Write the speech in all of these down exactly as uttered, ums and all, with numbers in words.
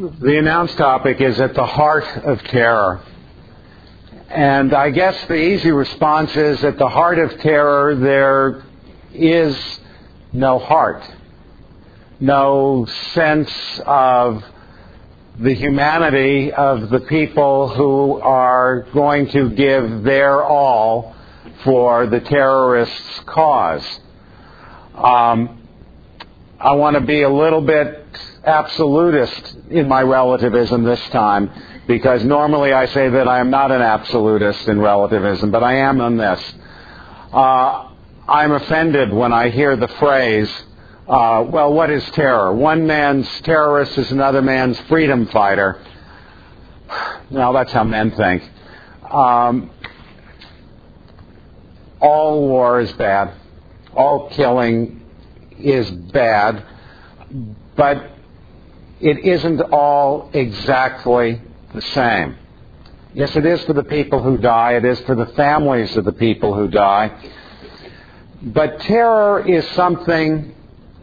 The announced topic is at the heart of terror. And I guess the easy response is, at the heart of terror, there is no heart, no sense of the humanity of the people who are going to give their all for the terrorists' cause. Um, I want to be a little bit absolutist in my relativism this time, because normally I say that I am not an absolutist in relativism, but I am on this. Uh, I'm offended when I hear the phrase, uh, well, what is terror? One man's terrorist is another man's freedom fighter. Well, that's how men think. Um, all war is bad. All killing is bad. But it isn't all exactly the same. Yes, it is for the people who die. It is for the families of the people who die. But terror is something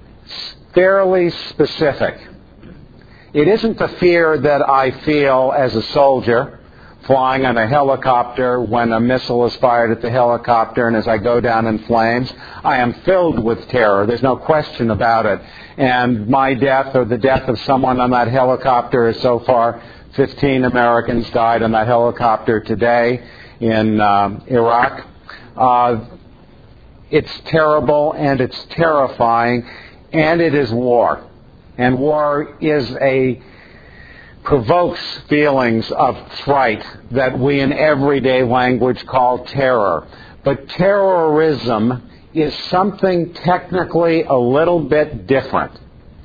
fairly specific. It isn't the fear that I feel as a soldier flying on a helicopter when a missile is fired at the helicopter and as I go down in flames. I am filled with terror. There's no question about it. And my death or the death of someone on that helicopter is so far fifteen Americans died on that helicopter today in uh, Iraq. Uh, it's terrible and it's terrifying, and it is war. And war is a provokes feelings of fright that we in everyday language call terror. But terrorism is something technically a little bit different.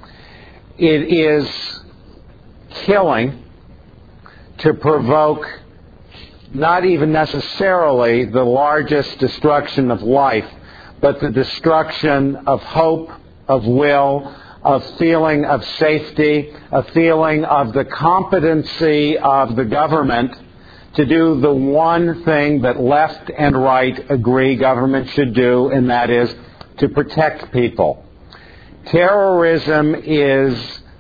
It is killing to provoke not even necessarily the largest destruction of life, but the destruction of hope, of will, of feeling of safety, a feeling of the competency of the government to do the one thing that left and right agree government should do, and that is to protect people. Terrorism is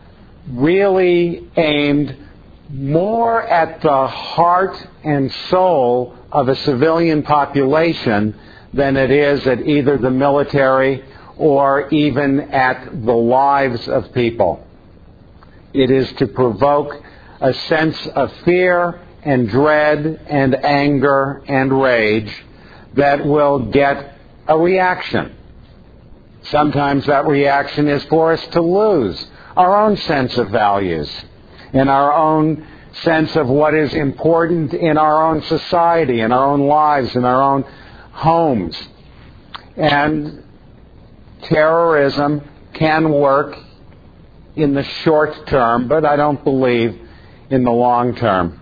really aimed more at the heart and soul of a civilian population than it is at either the military or even at the lives of people. It is to provoke a sense of fear and dread and anger and rage that will get a reaction. Sometimes that reaction is for us to lose our own sense of values and our own sense of what is important in our own society, in our own lives, in our own homes. And terrorism can work in the short term, but I don't believe in the long term.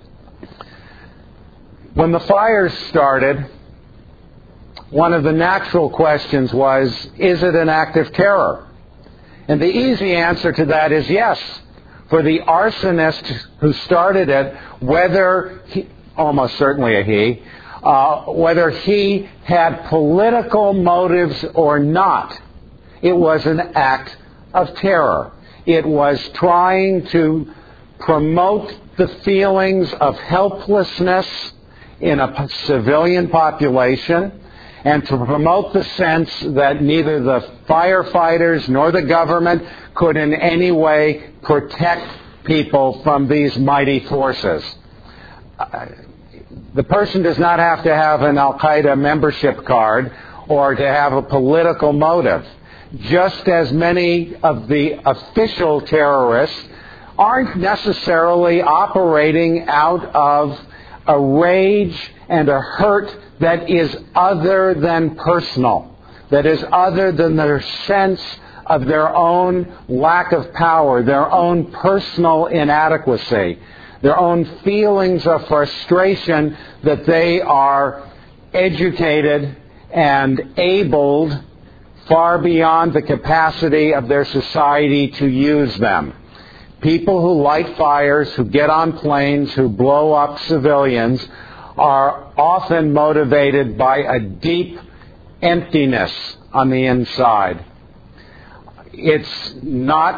When the fires started, one of the natural questions was, is it an act of terror? And the easy answer to that is yes. For the arsonist who started it, whether he, almost certainly a he, uh, whether he had political motives or not, it was an act of terror. It was trying to promote the feelings of helplessness in a civilian population, and to promote the sense that neither the firefighters nor the government could in any way protect people from these mighty forces. Uh, the person does not have to have an Al-Qaeda membership card or to have a political motive. Just as many of the official terrorists aren't necessarily operating out of a rage and a hurt that is other than personal, that is other than their sense of their own lack of power, their own personal inadequacy, their own feelings of frustration that they are educated and abled far beyond the capacity of their society to use them. People who light fires, who get on planes, who blow up civilians, are often motivated by a deep emptiness on the inside. It's not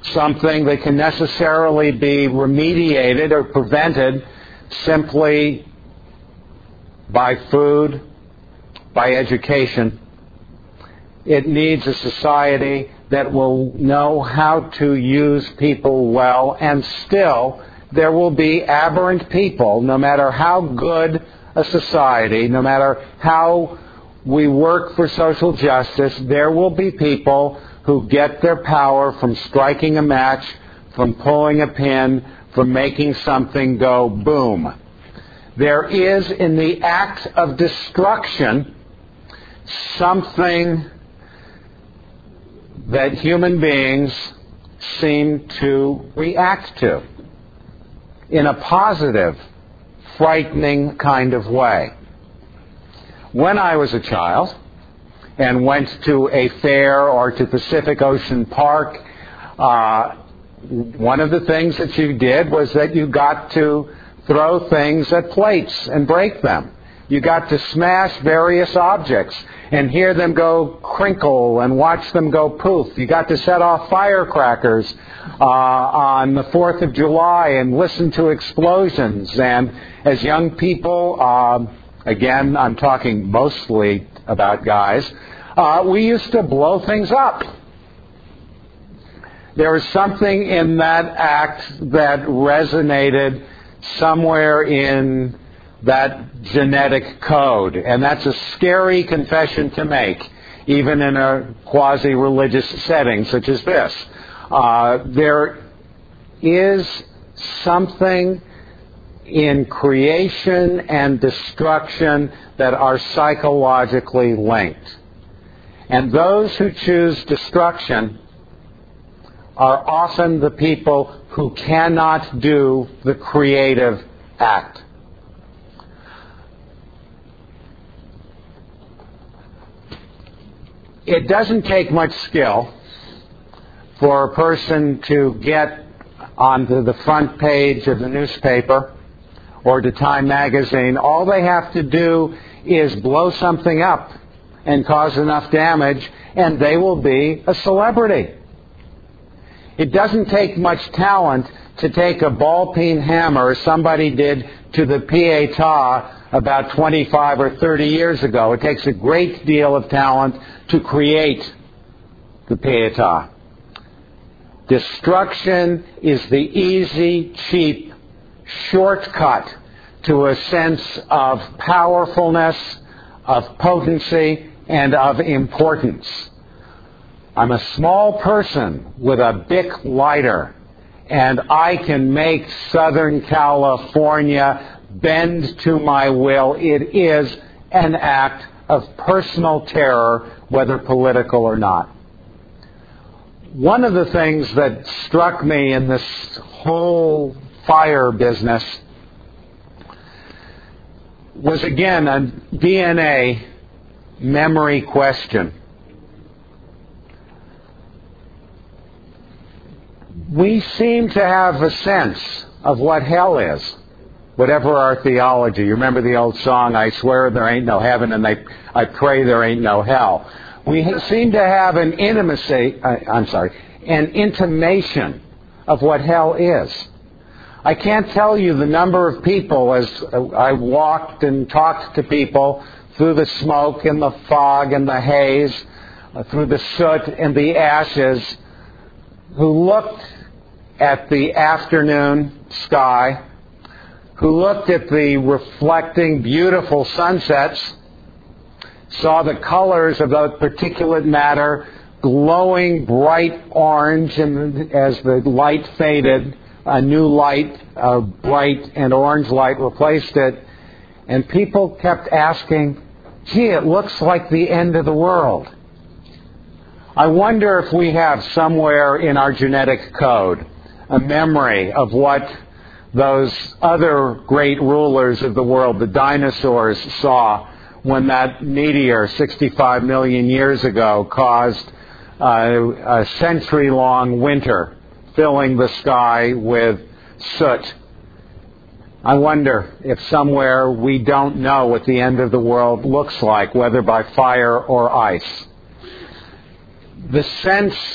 something that can necessarily be remediated or prevented simply by food, by education. It needs a society that will know how to use people well, and still there will be aberrant people, no matter how good a society, no matter how we work for social justice, there will be people who get their power from striking a match, from pulling a pin, from making something go boom. There is in the act of destruction something that human beings seem to react to in a positive, frightening kind of way. When I was a child and went to a fair or to Pacific Ocean Park, uh, one of the things that you did was that you got to throw things at plates and break them. You got to smash various objects and hear them go crinkle and watch them go poof. You got to set off firecrackers uh, on the fourth of July and listen to explosions. And as young people, um, again, I'm talking mostly about guys, uh, we used to blow things up. There was something in that act that resonated somewhere in that genetic code. And that's a scary confession to make, even in a quasi-religious setting such as this. Uh, there is something in creation and destruction that are psychologically linked. And those who choose destruction are often the people who cannot do the creative act. It doesn't take much skill for a person to get onto the front page of the newspaper or to Time magazine. All they have to do is blow something up and cause enough damage, and they will be a celebrity. It doesn't take much talent to take a ball-peen hammer, as somebody did to the Pietà about twenty-five or thirty years ago. It takes a great deal of talent to create the Pietà. Destruction is the easy, cheap shortcut to a sense of powerfulness, of potency, and of importance. I'm a small person with a Bic lighter, and I can make Southern California bend to my will. It is an act of personal terror, whether political or not. One of the things that struck me in this whole fire business was, again, a D N A memory question. We seem to have a sense of what hell is, whatever our theology. You remember the old song, I swear there ain't no heaven and I, I pray there ain't no hell. We seem to have an intimacy, uh, I'm sorry, an intimation of what hell is. I can't tell you the number of people as I walked and talked to people through the smoke and the fog and the haze, uh, through the soot and the ashes, who looked at the afternoon sky, who looked at the reflecting beautiful sunsets, saw the colors of the particulate matter glowing bright orange, and as the light faded, a new light, a bright and orange light replaced it, and people kept asking, gee, it looks like the end of the world. I wonder if we have somewhere in our genetic code a memory of what those other great rulers of the world, the dinosaurs, saw when that meteor sixty-five million years ago caused uh, a century-long winter, filling the sky with soot. I wonder if somewhere we don't know what the end of the world looks like, whether by fire or ice. The sense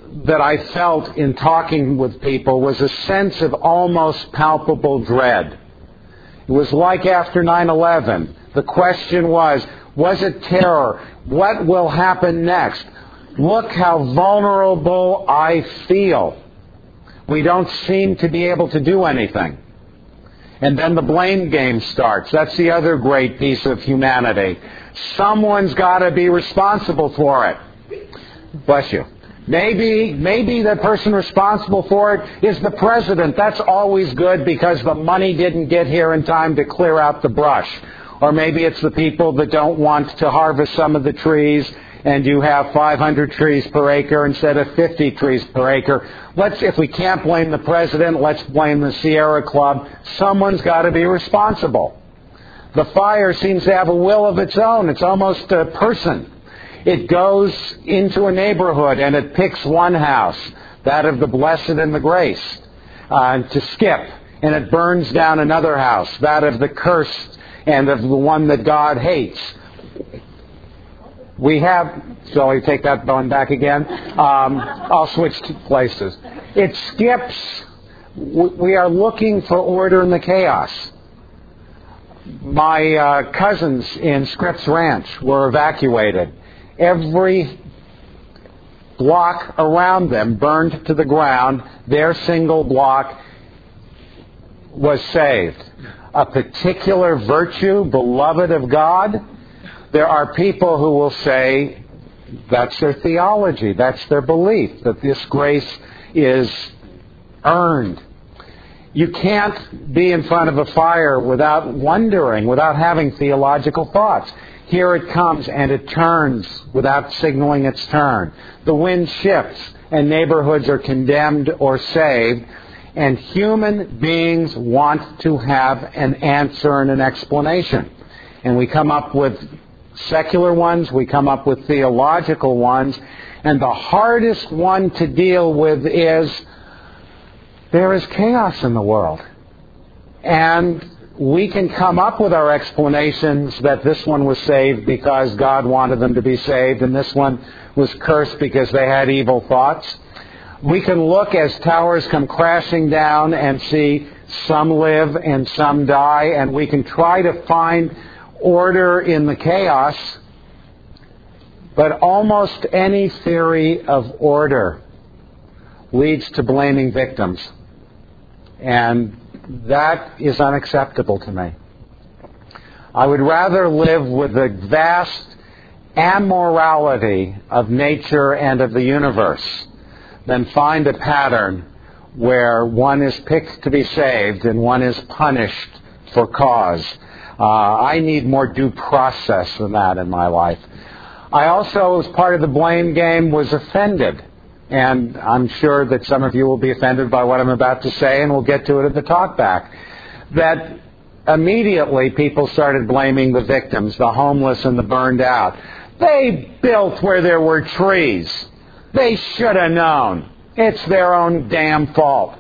that I felt in talking with people was a sense of almost palpable dread. It was like after nine eleven. The question was, was it terror? What will happen next? Look how vulnerable I feel. We don't seem to be able to do anything. And then the blame game starts. That's the other great piece of humanity. Someone's got to be responsible for it. Bless you. Maybe, maybe the person responsible for it is the president. That's always good because the money didn't get here in time to clear out the brush. Or maybe it's the people that don't want to harvest some of the trees and you have five hundred trees per acre instead of fifty trees per acre. Let's, if we can't blame the president, let's blame the Sierra Club. Someone's got to be responsible. The fire seems to have a will of its own. It's almost a person. It goes into a neighborhood and it picks one house, that of the blessed and the graced, uh, to skip. And it burns down another house, that of the cursed and of the one that God hates. We have, shall we take that bone back again? Um, I'll switch places. It skips. We are looking for order in the chaos. My uh, cousins in Scripps Ranch were evacuated. Every block around them burned to the ground. Their single block was saved. A particular virtue, beloved of God. There are people who will say that's their theology, that's their belief, that this grace is earned. You can't be in front of a fire without wondering, without having theological thoughts. Here it comes and it turns without signaling its turn. The wind shifts and neighborhoods are condemned or saved. And human beings want to have an answer and an explanation. And we come up with secular ones, we come up with theological ones, and the hardest one to deal with is there is chaos in the world. And we can come up with our explanations that this one was saved because God wanted them to be saved, and this one was cursed because they had evil thoughts. We can look as towers come crashing down and see some live and some die, and we can try to find order in the chaos. But almost any theory of order leads to blaming victims. And that is unacceptable to me. I would rather live with the vast amorality of nature and of the universe than find a pattern where one is picked to be saved and one is punished for cause. Uh, I need more due process than that in my life. I also, as part of the blame game, was offended. And I'm sure that some of you will be offended by what I'm about to say, and we'll get to it at the talkback. That immediately people started blaming the victims, the homeless and the burned out. They built where there were trees. They should have known. It's their own damn fault.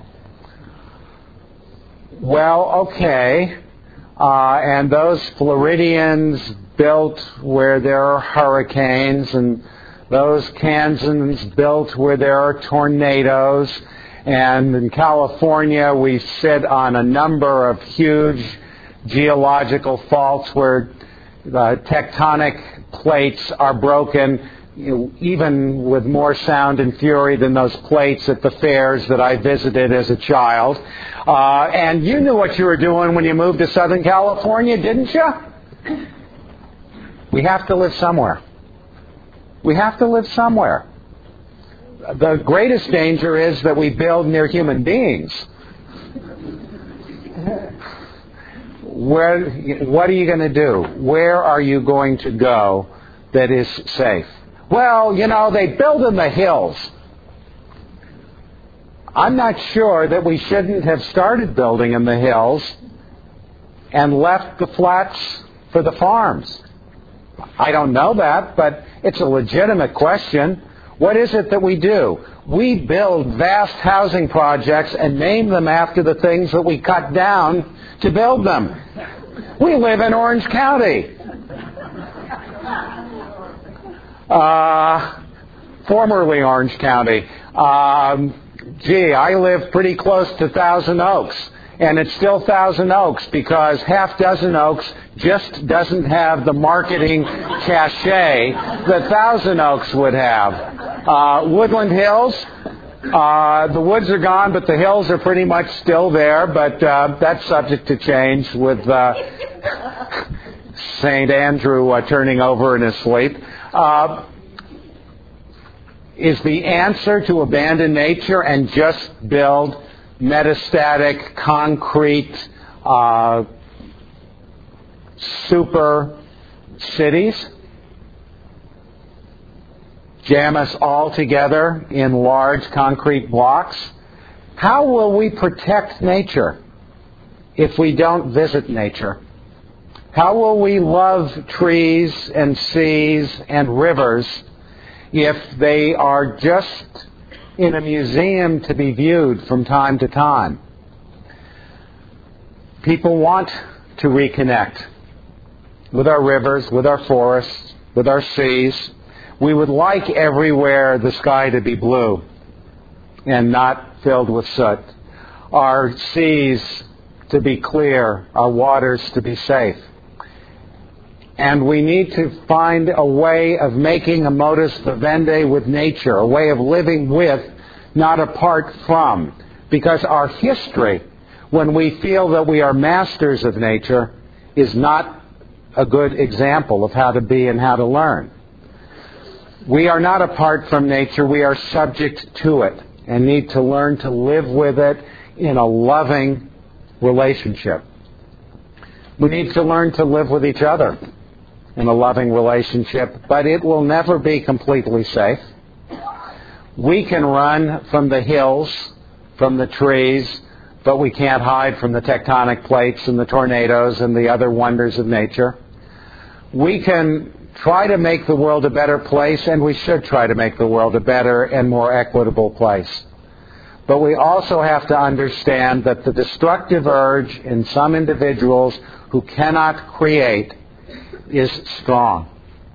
Well, okay. Uh, and those Floridians built where there are hurricanes, and those Kansans built where there are tornadoes. And in California, we sit on a number of huge geological faults where the tectonic plates are broken, you know, even with more sound and fury than those plates at the fairs that I visited as a child. Uh, and you knew what you were doing when you moved to Southern California, didn't you? We have to live somewhere. We have to live somewhere. The greatest danger is that we build near human beings. Where, what are you going to do? Where are you going to go that is safe? Well, you know, they build in the hills. I'm not sure that we shouldn't have started building in the hills and left the flats for the farms. I don't know that, but it's a legitimate question. What is it that we do? We build vast housing projects and name them after the things that we cut down to build them. We live in Orange County. Uh, formerly Orange County. Um, gee, I live pretty close to Thousand Oaks, and it's still Thousand Oaks because half dozen Oaks just doesn't have the marketing cachet that Thousand Oaks would have. Uh, Woodland Hills, uh, the woods are gone, but the hills are pretty much still there, but uh, that's subject to change with uh, Saint Andrew uh, turning over in his sleep. Uh, is the answer to abandon nature and just build metastatic, concrete, uh, super cities? Jam us all together in large concrete blocks? How will we protect nature if we don't visit nature? How will we love trees and seas and rivers if they are just in a museum to be viewed from time to time? People want to reconnect with our rivers, with our forests, with our seas. We would like everywhere the sky to be blue and not filled with soot. Our seas to be clear, our waters to be safe. And we need to find a way of making a modus vivendi with nature, a way of living with, not apart from. Because our history, when we feel that we are masters of nature, is not a good example of how to be and how to learn. We are not apart from nature, we are subject to it and need to learn to live with it in a loving relationship. We need to learn to live with each other in a loving relationship, but it will never be completely safe. We can run from the hills, from the trees, but we can't hide from the tectonic plates and the tornadoes and the other wonders of nature. We can try to make the world a better place, and we should try to make the world a better and more equitable place. But we also have to understand that the destructive urge in some individuals who cannot create is strong.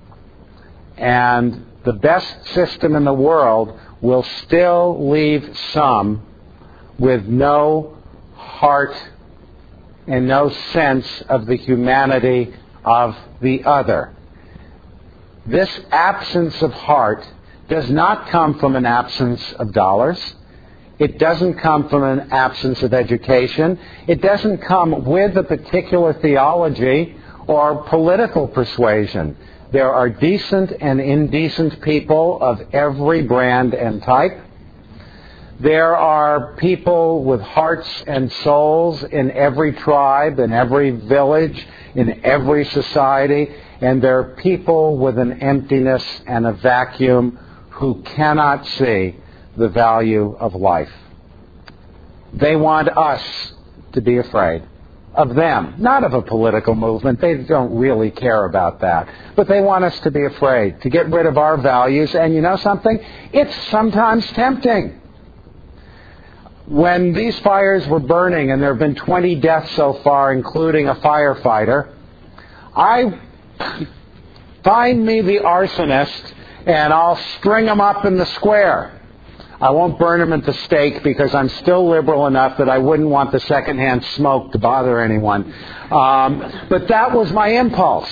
And the best system in the world will still leave some with no heart and no sense of the humanity of the other. This absence of heart does not come from an absence of dollars. It doesn't come from an absence of education. It doesn't come with a particular theology or political persuasion. There are decent and indecent people of every brand and type. There are people with hearts and souls in every tribe, in every village, in every society, and there are people with an emptiness and a vacuum who cannot see the value of life. They want us to be afraid of them, not of a political movement. They don't really care about that. But they want us to be afraid, to get rid of our values. And you know something? It's sometimes tempting. When these fires were burning, and there have been twenty deaths so far, including a firefighter, I find me the arsonist, and I'll string them up in the square. I won't burn them at the stake because I'm still liberal enough that I wouldn't want the secondhand smoke to bother anyone. Um, but that was my impulse.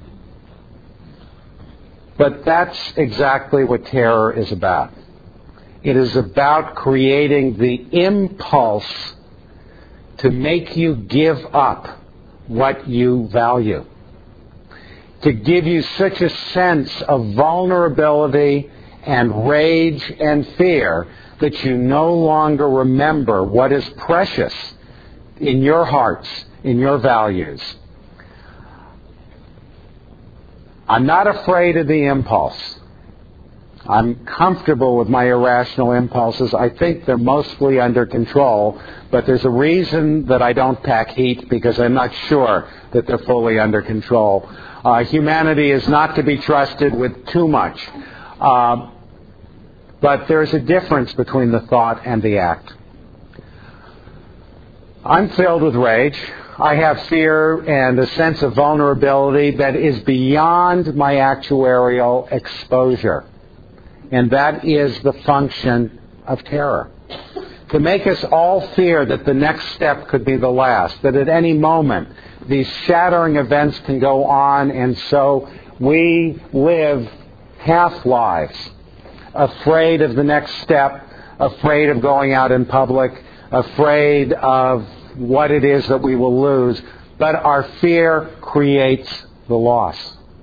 But that's exactly what terror is about. It is about creating the impulse to make you give up what you value. To give you such a sense of vulnerability and rage and fear that you no longer remember what is precious in your hearts, in your values. I'm not afraid of the impulse. I'm comfortable with my irrational impulses. I think they're mostly under control, but there's a reason that I don't pack heat, because I'm not sure that they're fully under control. Uh, humanity is not to be trusted with too much. Uh, but there's a difference between the thought and the act. I'm filled with rage. I have fear and a sense of vulnerability that is beyond my actuarial exposure. And that is the function of terror. To make us all fear that the next step could be the last, that at any moment these shattering events can go on, and so we live half-lives, afraid of the next step, afraid of going out in public, afraid of what it is that we will lose. But our fear creates the loss.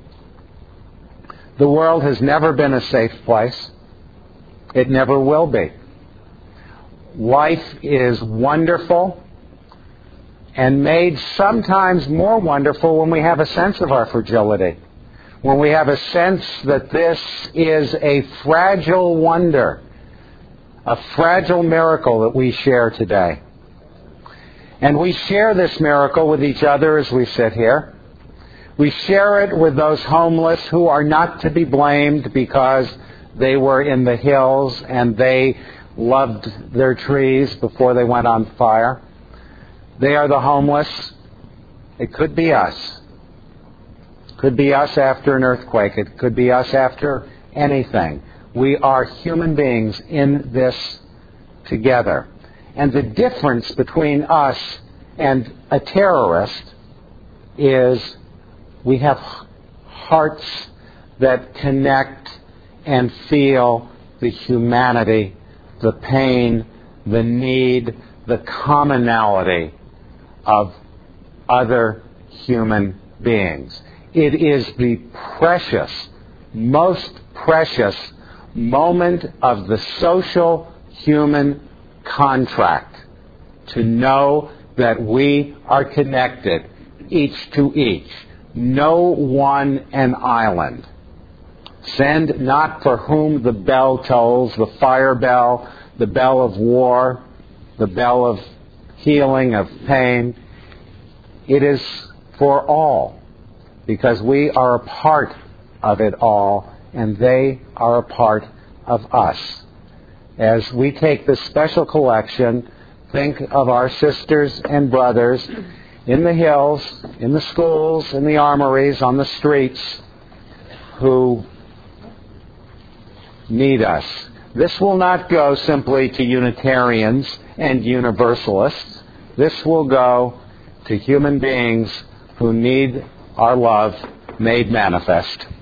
The world has never been a safe place. It never will be. Life is wonderful and made sometimes more wonderful when we have a sense of our fragility, when we have a sense that this is a fragile wonder, a fragile miracle that we share today. And we share this miracle with each other as we sit here. We share it with those homeless who are not to be blamed because they were in the hills and they loved their trees before they went on fire. They are the homeless. It could be us. It could be us after an earthquake. It could be us after anything. We are human beings in this together. And the difference between us and a terrorist is we have hearts that connect and feel the humanity, the pain, the need, the commonality of other human beings. It is the precious, most precious moment of the social human contract to know that we are connected, each to each. No one an island. Send not for whom the bell tolls, the fire bell, the bell of war, the bell of healing, of pain. It is for all, because we are a part of it all, and they are a part of us. As we take this special collection, think of our sisters and brothers in the hills, in the schools, in the armories, on the streets, who need us. This will not go simply to Unitarians and Universalists. This will go to human beings who need our love made manifest.